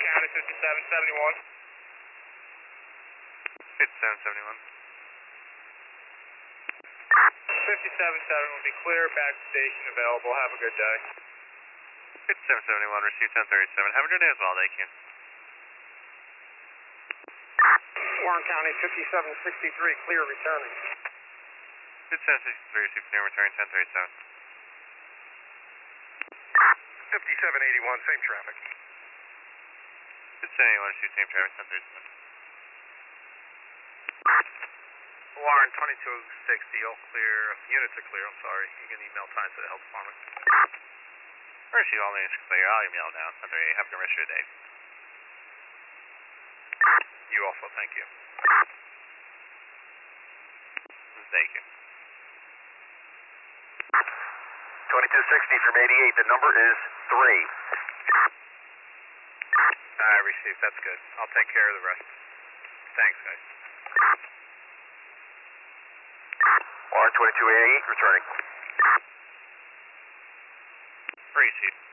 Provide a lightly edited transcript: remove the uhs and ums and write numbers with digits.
County 5771. 5771. 5770 will be clear, back to station available. Have a good day. 5771, receive 1037. Have a good day as well, thank you. Warren County 5763, clear returning. 5763, receive clear, returning 1037. 5781, same traffic. 5781, receive same traffic, 1037. Warren 2260, all clear. Units are clear, I'm sorry. You can email times to the health department. Receive all names clear, I'll email down. 1038, have a good rest of your day. You also, thank you. Thank you. 2260 from 88, the number is 3. I received, that's good. I'll take care of the rest. Thanks, guys. Warren 2288, returning. Receive.